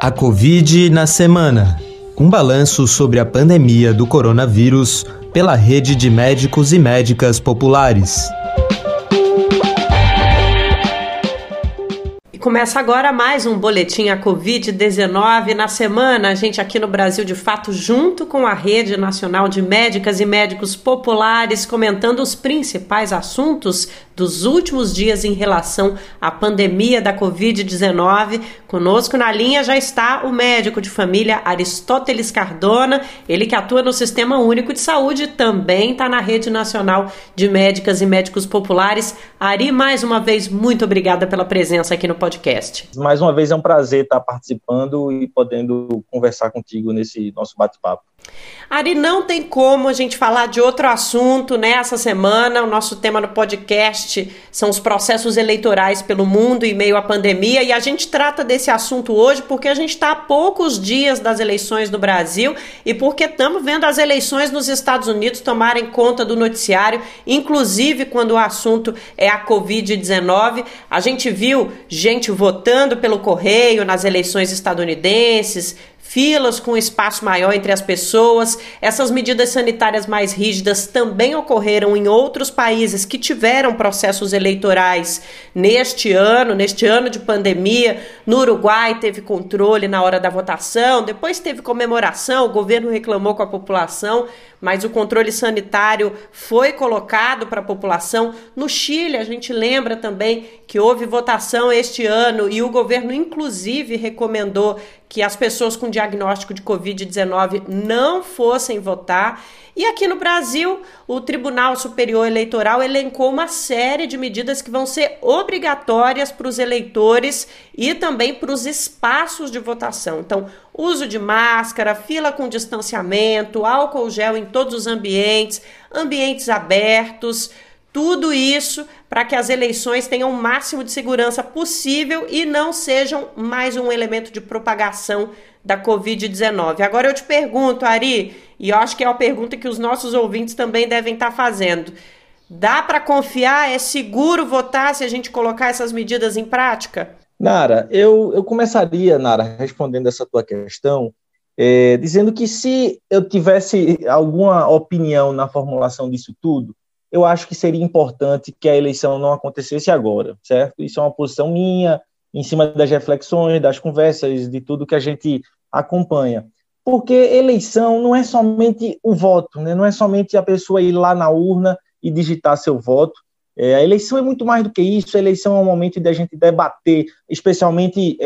A Covid na semana. Um balanço sobre a pandemia do coronavírus pela Rede de Médicos e Médicas Populares. Começa agora mais um boletim a Covid-19 na semana. A gente aqui no Brasil, de fato, junto com a Rede Nacional de Médicas e Médicos Populares, comentando os principais assuntos dos últimos dias em relação à pandemia da Covid-19. Conosco na linha já está o médico de família Aristóteles Cardona, ele que atua no Sistema Único de Saúde, também está na Rede Nacional de Médicas e Médicos Populares. Ari, mais uma vez, muito obrigada pela presença aqui no podcast. Mais uma vez é um prazer estar participando e podendo conversar contigo nesse nosso bate-papo. Ari, não tem como a gente falar de outro assunto nessa semana. O nosso tema no podcast são os processos eleitorais pelo mundo em meio à pandemia, e a gente trata desse assunto hoje porque a gente está a poucos dias das eleições no Brasil e porque estamos vendo as eleições nos Estados Unidos tomarem conta do noticiário, inclusive quando o assunto é a Covid-19. A gente viu gente votando pelo correio nas eleições estadunidenses, filas com espaço maior entre as pessoas. Essas medidas sanitárias mais rígidas também ocorreram em outros países que tiveram processos eleitorais neste ano de pandemia. No Uruguai teve controle na hora da votação, depois teve comemoração, o governo reclamou com a população, mas o controle sanitário foi colocado para a população. No Chile, a gente lembra também que houve votação este ano e o governo, inclusive, recomendou que as pessoas com diagnóstico de Covid-19 não fossem votar. E aqui no Brasil, o Tribunal Superior Eleitoral elencou uma série de medidas que vão ser obrigatórias para os eleitores e também para os espaços de votação. Então, uso de máscara, fila com distanciamento, álcool gel em todos os ambientes, ambientes abertos, tudo isso para que as eleições tenham o máximo de segurança possível e não sejam mais um elemento de propagação da Covid-19. Agora eu te pergunto, Ari, e eu acho que é uma pergunta que os nossos ouvintes também devem estar fazendo: dá para confiar? É seguro votar se a gente colocar essas medidas em prática? Nara, eu começaria, Nara, respondendo essa tua questão, dizendo que se eu tivesse alguma opinião na formulação disso tudo, eu acho que seria importante que a eleição não acontecesse agora, certo? Isso é uma posição minha, em cima das reflexões, das conversas, de tudo que a gente acompanha. Porque eleição não é somente o voto, né? Não é somente a pessoa ir lá na urna e digitar seu voto. A eleição é muito mais do que isso. A eleição é um momento de a gente debater, especialmente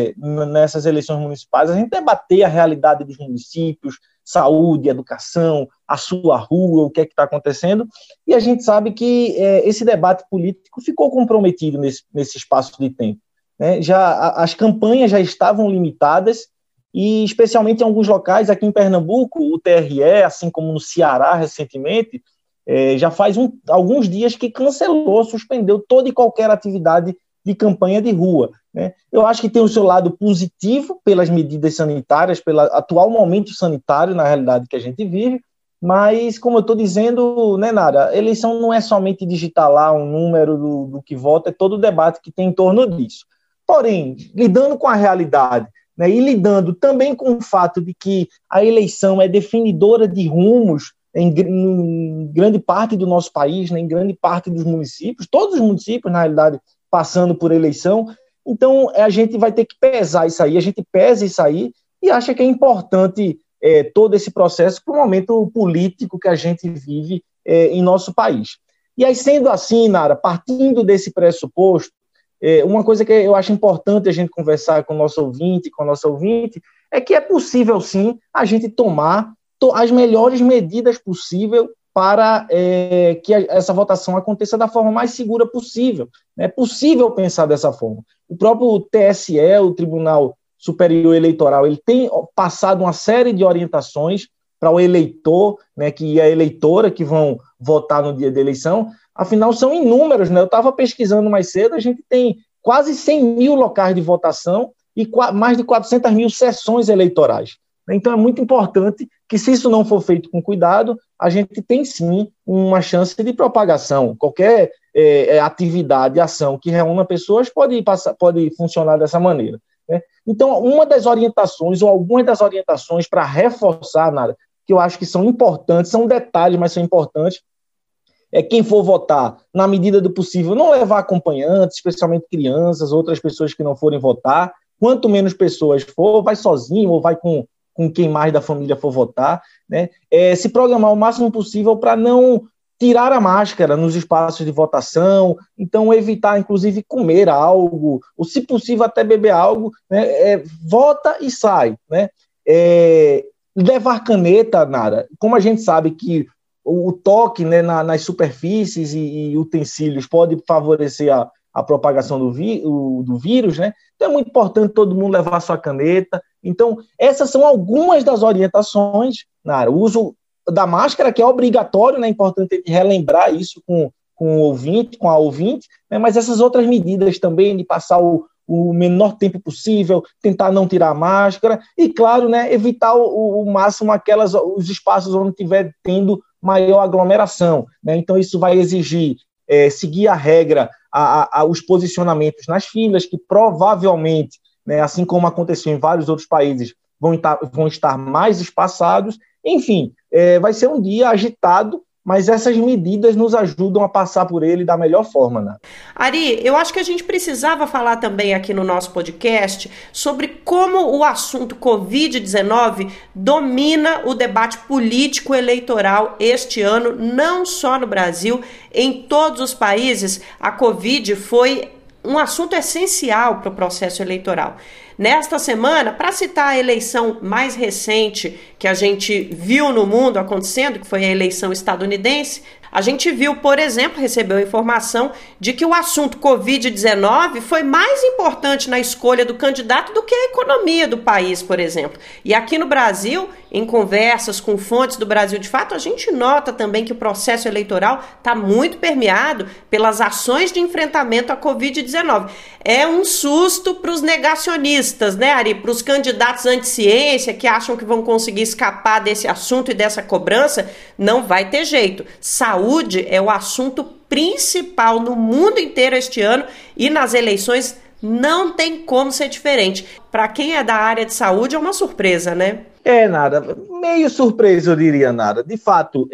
nessas eleições municipais, a gente debater a realidade dos municípios, saúde, educação, a sua rua, o que é que está acontecendo, e a gente sabe que esse debate político ficou comprometido nesse espaço de tempo, né? As campanhas já estavam limitadas, e especialmente em alguns locais, aqui em Pernambuco, o TRE, assim como no Ceará recentemente, já faz alguns dias que cancelou, suspendeu toda e qualquer atividade de campanha de rua, né? Eu acho que tem o seu lado positivo pelas medidas sanitárias, pelo atual momento sanitário, na realidade, que a gente vive, mas, como eu estou dizendo, né, Nara, a eleição não é somente digitar lá um número do que vota, é todo o debate que tem em torno disso. Porém, lidando com a realidade, né, e lidando também com o fato de que a eleição é definidora de rumos em grande parte do nosso país, né, em grande parte dos municípios, todos os municípios, na realidade, passando por eleição. Então, a gente vai ter que pesar isso aí, a gente pesa isso aí e acha que é importante todo esse processo para o momento político que a gente vive em nosso país. E aí, sendo assim, Nara, partindo desse pressuposto, uma coisa que eu acho importante a gente conversar com o nosso ouvinte, é que é possível, sim, a gente tomar as melhores medidas possíveis para que essa votação aconteça da forma mais segura possível. É possível pensar dessa forma. O próprio TSE, o Tribunal Superior Eleitoral, ele tem passado uma série de orientações para o eleitor, né, e a eleitora que vão votar no dia da eleição. Afinal, são inúmeros, né? Eu estava pesquisando mais cedo, a gente tem quase 100 mil locais de votação e mais de 400 mil sessões eleitorais. Então, é muito importante que, se isso não for feito com cuidado, a gente tem, sim, uma chance de propagação. Qualquer atividade, ação que reúna pessoas pode funcionar dessa maneira. né? Então, uma das orientações, ou algumas das orientações para reforçar, Nara, que eu acho que são importantes, são detalhes, mas são importantes, é quem for votar, na medida do possível, não levar acompanhantes, especialmente crianças, outras pessoas que não forem votar. Quanto menos pessoas for, vai sozinho ou vai com quem mais da família for votar, né? Se programar o máximo possível para não tirar a máscara nos espaços de votação, então evitar, inclusive, comer algo, ou, se possível, até beber algo, né? Vota e sai, né? Levar caneta, Nara, como a gente sabe que o toque, né, nas superfícies e utensílios pode favorecer a propagação do vírus, né? Então é muito importante todo mundo levar sua caneta. Então, essas são algumas das orientações, Nara. O uso da máscara, que é obrigatório, né? É importante relembrar isso com o ouvinte, com a ouvinte, né? Mas essas outras medidas também, de passar o menor tempo possível, tentar não tirar a máscara e, claro, né, evitar o máximo os espaços onde estiver tendo maior aglomeração, né? Então, isso vai exigir seguir a regra, os posicionamentos nas filas, que provavelmente, né, assim como aconteceu em vários outros países, vão estar mais espaçados. Enfim, vai ser um dia agitado, mas essas medidas nos ajudam a passar por ele da melhor forma, né? Ari, eu acho que a gente precisava falar também aqui no nosso podcast sobre como o assunto Covid-19 domina o debate político eleitoral este ano, não só no Brasil, em todos os países. A Covid foi um assunto essencial para o processo eleitoral. Nesta semana, para citar a eleição mais recente que a gente viu no mundo acontecendo, que foi a eleição estadunidense, a gente viu, por exemplo, recebeu informação de que o assunto Covid-19 foi mais importante na escolha do candidato do que a economia do país, por exemplo. E aqui no Brasil, em conversas com fontes do Brasil de Fato, a gente nota também que o processo eleitoral está muito permeado pelas ações de enfrentamento à Covid-19. É um susto para os negacionistas, né, Ari? Para os candidatos anti-ciência que acham que vão conseguir escapar desse assunto e dessa cobrança, não vai ter jeito. Saúde é o assunto principal no mundo inteiro este ano e nas eleições não tem como ser diferente. Para quem é da área de saúde é uma surpresa, né? Nara, meio surpresa, eu diria, Nara. De fato,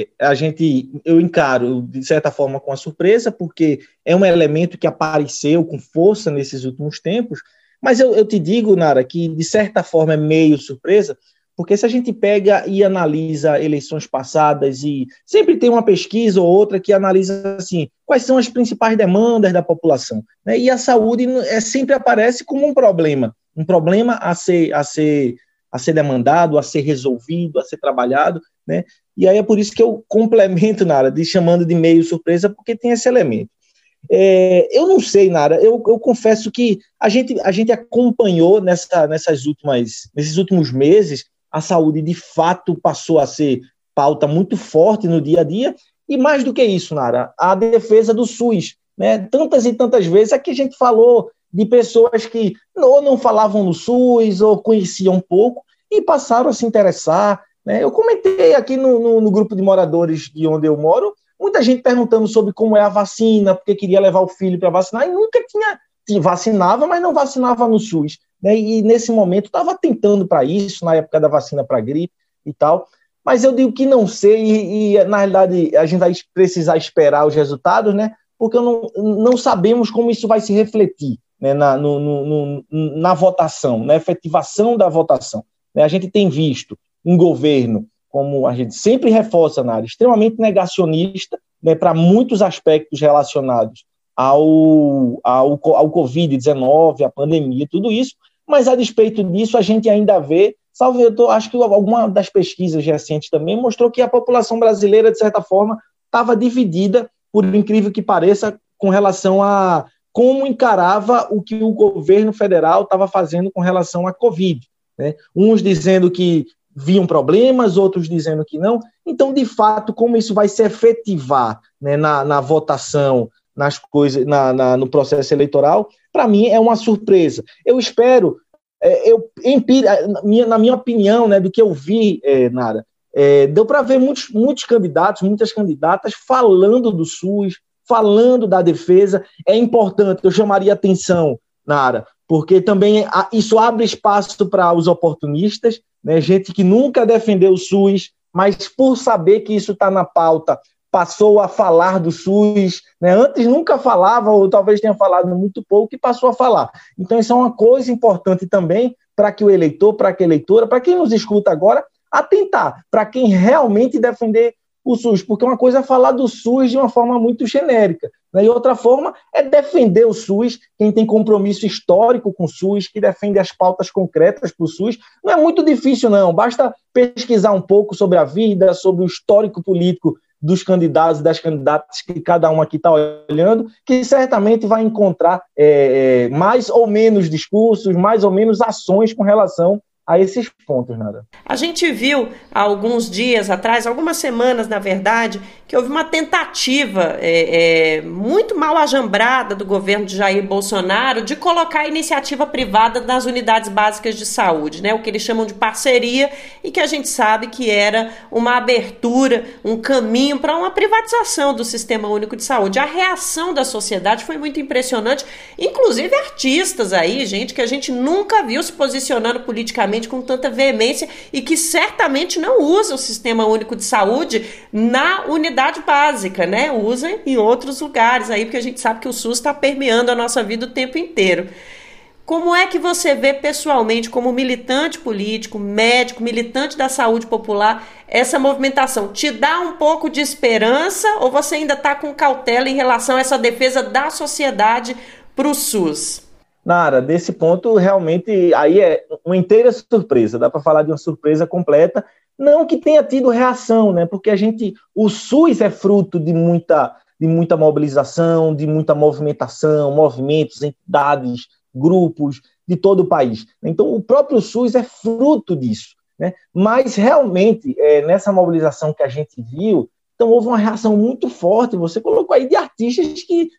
eu encaro, de certa forma, com a surpresa, porque é um elemento que apareceu com força nesses últimos tempos, mas eu te digo, Nara, que de certa forma é meio surpresa, porque se a gente pega e analisa eleições passadas, e sempre tem uma pesquisa ou outra que analisa assim, quais são as principais demandas da população, né? E a saúde sempre aparece como um problema a ser demandado, a ser resolvido, a ser trabalhado, né? E aí é por isso que eu complemento, Nara, chamando de meio surpresa, porque tem esse elemento. Eu não sei, Nara, eu confesso que a gente acompanhou nesses últimos meses, a saúde de fato passou a ser pauta muito forte no dia a dia, e mais do que isso, Nara, a defesa do SUS, né? Tantas e tantas vezes aqui a gente falou de pessoas que ou não falavam no SUS, ou conheciam pouco, e passaram a se interessar, né? Eu comentei aqui no grupo de moradores de onde eu moro, muita gente perguntando sobre como é a vacina, porque queria levar o filho para vacinar, e nunca vacinava, mas não vacinava no SUS, né? E nesse momento estava tentando para isso, na época da vacina para gripe e tal, mas eu digo que não sei, e na realidade a gente vai precisar esperar os resultados, né? Porque não sabemos como isso vai se refletir, né, na votação, na efetivação da votação. Né? A gente tem visto um governo, como a gente sempre reforça, na área, extremamente negacionista, né, para muitos aspectos relacionados ao Covid-19, à pandemia, tudo isso, mas a despeito disso a gente ainda vê, salvo eu acho que alguma das pesquisas recentes também mostrou que a população brasileira, de certa forma, estava dividida, por incrível que pareça, com relação a como encarava o que o governo federal estava fazendo com relação à Covid, né? Uns dizendo que viam problemas, outros dizendo que não. Então, de fato, como isso vai se efetivar, né, na votação, nas coisas, no processo eleitoral, para mim é uma surpresa. Eu espero, na minha opinião, né, do que eu vi, Nara, deu para ver muitos candidatos, muitas candidatas falando do SUS, falando da defesa. É importante, eu chamaria atenção, Nara, porque também isso abre espaço para os oportunistas, né? Gente que nunca defendeu o SUS, mas por saber que isso está na pauta, passou a falar do SUS, né? Antes nunca falava, ou talvez tenha falado muito pouco, e passou a falar. Então, isso é uma coisa importante também para que o eleitor, para que a eleitora, para quem nos escuta agora, atentar, para quem realmente defender o SUS, porque uma coisa é falar do SUS de uma forma muito genérica, né? E outra forma é defender o SUS, quem tem compromisso histórico com o SUS, que defende as pautas concretas para o SUS. Não é muito difícil, não, basta pesquisar um pouco sobre a vida, sobre o histórico político dos candidatos e das candidatas que cada um aqui está olhando, que certamente vai encontrar mais ou menos discursos, mais ou menos ações com relação a esses pontos, Nara. A gente viu há alguns dias atrás, algumas semanas, na verdade, que houve uma tentativa muito mal ajambrada do governo de Jair Bolsonaro de colocar a iniciativa privada nas unidades básicas de saúde, né? O que eles chamam de parceria, e que a gente sabe que era uma abertura, um caminho para uma privatização do Sistema Único de Saúde. A reação da sociedade foi muito impressionante, inclusive artistas aí, gente que a gente nunca viu se posicionando politicamente com tanta veemência e que certamente não usa o Sistema Único de Saúde na unidade básica, né? Usa em outros lugares aí, porque a gente sabe que o SUS está permeando a nossa vida o tempo inteiro. Como é que você vê pessoalmente, como militante político, médico, militante da saúde popular, essa movimentação? Te dá um pouco de esperança ou você ainda está com cautela em relação a essa defesa da sociedade para o SUS? Nara, desse ponto, realmente, aí é uma inteira surpresa, dá para falar de uma surpresa completa, não que tenha tido reação, né? Porque o SUS é fruto de muita mobilização, de muita movimentação, movimentos, entidades, grupos de todo o país. Então, o próprio SUS é fruto disso, né? Mas, realmente, nessa mobilização que a gente viu, então houve uma reação muito forte, você colocou aí de artistas que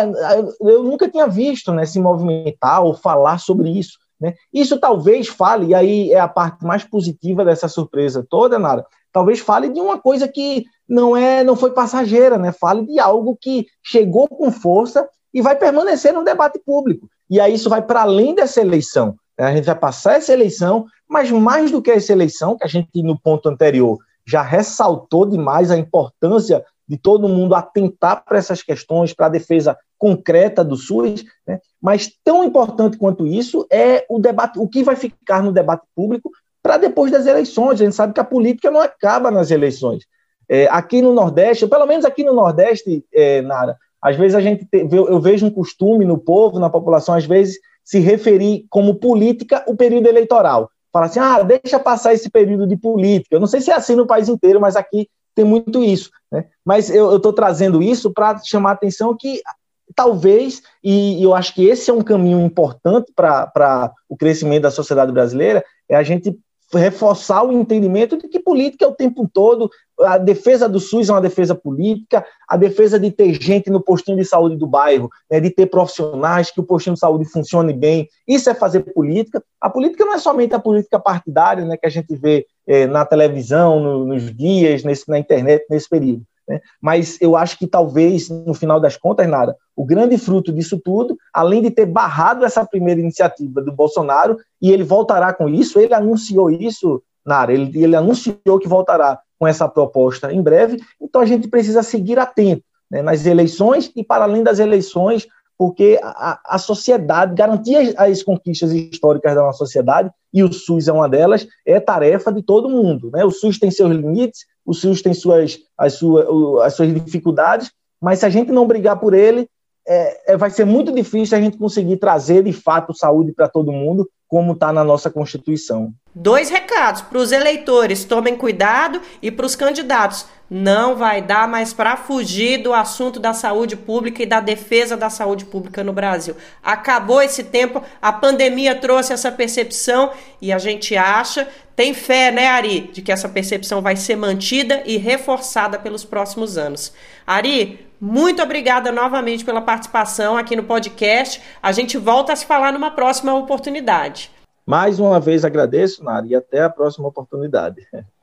eu nunca tinha visto, né, se movimentar ou falar sobre isso, né? Isso talvez fale, e aí é a parte mais positiva dessa surpresa toda, Nara, talvez fale de uma coisa que não foi passageira, né? Fale de algo que chegou com força e vai permanecer no debate público. E aí isso vai para além dessa eleição, né? A gente vai passar essa eleição, mas mais do que essa eleição, que a gente no ponto anterior já ressaltou demais a importância de todo mundo atentar para essas questões, para a defesa concreta do SUS, né? Mas tão importante quanto isso é o debate, o que vai ficar no debate público para depois das eleições. A gente sabe que a política não acaba nas eleições. Aqui no Nordeste, pelo menos aqui no Nordeste, Nara, às vezes eu vejo um costume no povo, na população, às vezes se referir como política o período eleitoral. Fala assim, deixa passar esse período de política. Eu não sei se é assim no país inteiro, mas aqui tem muito isso, né? Mas eu estou trazendo isso para chamar a atenção que talvez, e eu acho que esse é um caminho importante para o crescimento da sociedade brasileira, é a gente reforçar o entendimento de que política é o tempo todo, a defesa do SUS é uma defesa política, a defesa de ter gente no postinho de saúde do bairro, né, de ter profissionais, que o postinho de saúde funcione bem, isso é fazer política. A política não é somente a política partidária, né, que a gente vê na televisão, nos guias, na internet, nesse período, né? Mas eu acho que talvez, no final das contas, Nara, o grande fruto disso tudo, além de ter barrado essa primeira iniciativa do Bolsonaro, e ele voltará com isso, ele anunciou isso, Nara, ele anunciou que voltará com essa proposta em breve, então a gente precisa seguir atento, né, nas eleições e para além das eleições, porque a sociedade, garantir as conquistas históricas da nossa sociedade, e o SUS é uma delas, é tarefa de todo mundo, né? O SUS tem seus limites, o SUS tem as suas dificuldades, mas se a gente não brigar por ele, vai ser muito difícil a gente conseguir trazer, de fato, saúde para todo mundo, como está na nossa Constituição. 2 recados para os eleitores: tomem cuidado, e para os candidatos: não vai dar mais para fugir do assunto da saúde pública e da defesa da saúde pública no Brasil. Acabou esse tempo, a pandemia trouxe essa percepção e a gente tem fé, né, Ari, de que essa percepção vai ser mantida e reforçada pelos próximos anos. Ari, muito obrigada novamente pela participação aqui no podcast. A gente volta a se falar numa próxima oportunidade. Mais uma vez agradeço, Nara, e até a próxima oportunidade.